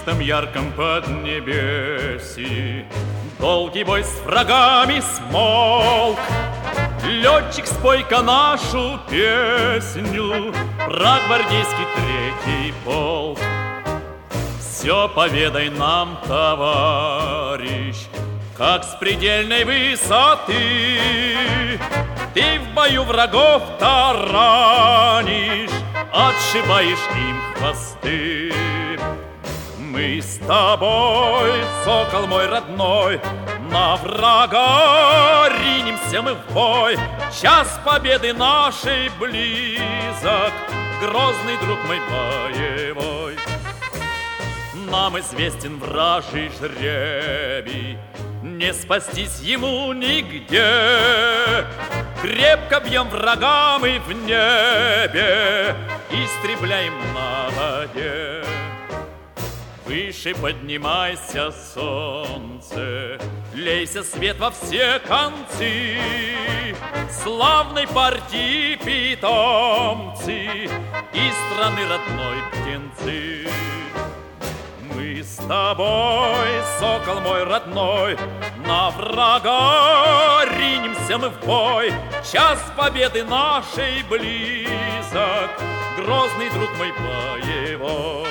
чистом ярком поднебесье. Долгий бой с врагами смолк. Летчик, спой-ка нашу песню про гвардейский третий полк. Все поведай нам, товарищ, как с предельной высоты ты в бою врагов таранишь, отшибаешь им хвосты. Мы с тобой, сокол мой родной, на врага ринемся мы в бой. Час победы нашей близок, грозный друг мой боевой. Нам известен вражий жребий, не спастись ему нигде. Крепко бьем врага мы в небе, истребляем на воде. Выше поднимайся, солнце, лейся свет во все концы. Славной партии питомцы и страны родной птенцы. Мы с тобой, сокол мой родной, на врага ринемся мы в бой. Час победы нашей близок, грозный друг мой боевой.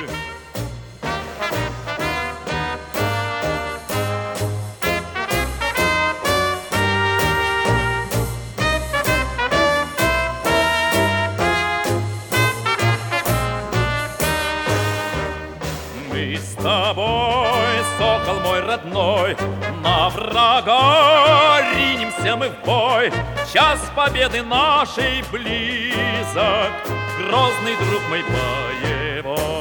С тобой, сокол мой родной, на врага ринемся мы в бой. Час победы нашей близок, грозный друг мой боевой.